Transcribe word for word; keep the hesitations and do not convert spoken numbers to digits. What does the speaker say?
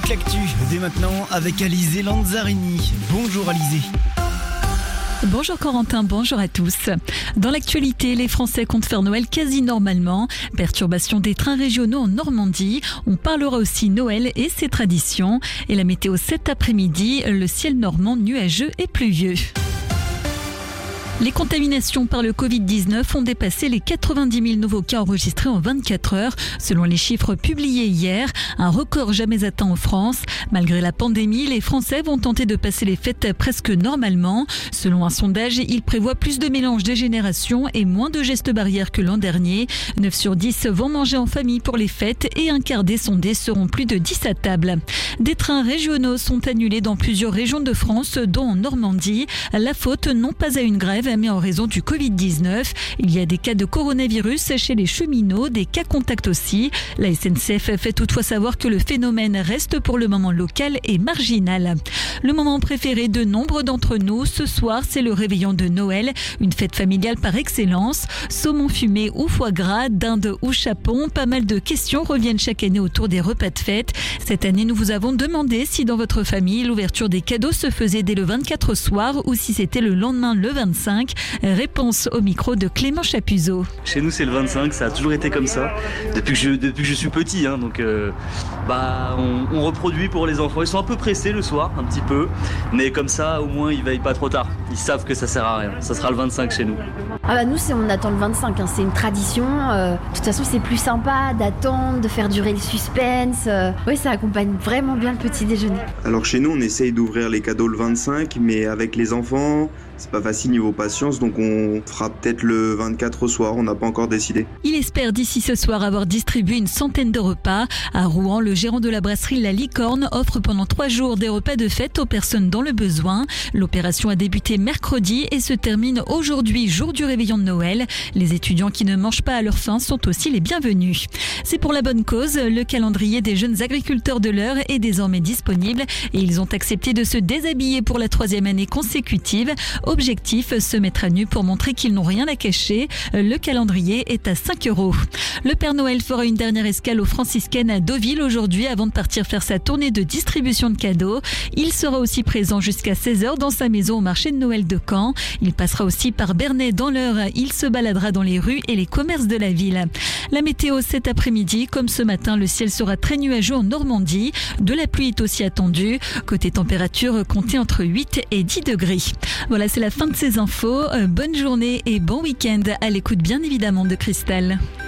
toute l'actu dès maintenant avec Alizé Lanzarini. Bonjour Alizé. Bonjour Corentin, bonjour à tous. Dans l'actualité, les Français comptent faire Noël quasi normalement. Perturbation des trains régionaux en Normandie. On parlera aussi Noël et ses traditions. Et la météo cet après-midi, le ciel normand nuageux et pluvieux. Les contaminations par le covid dix-neuf ont dépassé les quatre-vingt-dix mille nouveaux cas enregistrés en vingt-quatre heures, selon les chiffres publiés hier, un record jamais atteint en France. Malgré la pandémie, les Français vont tenter de passer les fêtes presque normalement. Selon un sondage, ils prévoient plus de mélange des générations et moins de gestes barrières que l'an dernier. neuf sur dix vont manger en famille pour les fêtes et un quart des sondés seront plus de dix à table. Des trains régionaux sont annulés dans plusieurs régions de France, dont en Normandie. La faute non pas à une grève, mais en raison du covid dix-neuf. Il y a des cas de coronavirus chez les cheminots, des cas contacts aussi. La S N C F fait toutefois savoir que le phénomène reste pour le moment local et marginal. Le moment préféré de nombre d'entre nous, ce soir, c'est le réveillon de Noël, une fête familiale par excellence. Saumon fumé ou foie gras, dinde ou chapon, pas mal de questions reviennent chaque année autour des repas de fête. Cette année, nous vous avons demandé si dans votre famille, l'ouverture des cadeaux se faisait dès le vingt-quatre soir ou si c'était le lendemain le vingt-cinq. Réponse au micro de Clément Chapuzot. Chez nous, c'est le vingt-cinq, ça a toujours été comme ça, depuis que je, depuis que je suis petit. Hein, donc, euh, bah, on, on reproduit pour les enfants. Ils sont un peu pressés le soir, un petit peu, mais comme ça, au moins, ils veillent pas trop tard. Ils savent que ça sert à rien. Ça sera le vingt-cinq chez nous. Ah bah nous, c'est, on attend le vingt-cinq. Hein, c'est une tradition. Euh, de toute façon, c'est plus sympa d'attendre, de faire durer le suspense. Euh, oui, ça accompagne vraiment bien le petit déjeuner. Alors chez nous, on essaye d'ouvrir les cadeaux le vingt-cinq, mais avec les enfants, c'est pas facile niveau patience, donc on fera peut-être le vingt-quatre au soir, on n'a pas encore décidé. Il espère d'ici ce soir avoir distribué une centaine de repas. À Rouen, le gérant de la brasserie La Licorne offre pendant trois jours des repas de fête aux personnes dans le besoin. L'opération a débuté mercredi et se termine aujourd'hui, jour du réveillon de Noël. Les étudiants qui ne mangent pas à leur faim sont aussi les bienvenus. C'est pour la bonne cause, le calendrier des jeunes agriculteurs de l'Eure est désormais disponible et ils ont accepté de se déshabiller pour la troisième année consécutive. Objectif, se mettre à nu pour montrer qu'ils n'ont rien à cacher. Le calendrier est à cinq euros. Le Père Noël fera une dernière escale aux franciscaines à Deauville aujourd'hui avant de partir faire sa tournée de distribution de cadeaux. Il sera aussi présent jusqu'à seize heures dans sa maison au marché de Noël de Caen. Il passera aussi par Bernay dans l'Eure. Il se baladera dans les rues et les commerces de la ville. La météo cet après-midi, comme ce matin, le ciel sera très nuageux en Normandie. De la pluie est aussi attendue. Côté température, comptez entre huit et dix degrés. Voilà, c'est la fin de ces infos. Bonne journée et bon week-end à l'écoute bien évidemment de Cristal.